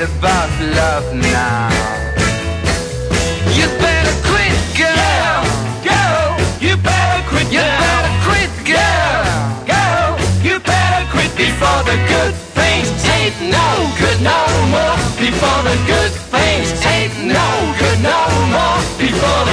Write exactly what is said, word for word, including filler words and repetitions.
about love now. You better quit, girl. Go, you better quit You now. better quit, girl. Go, you better quit before the good things ain't no good no more. Before the good things ain't no good no more. Before the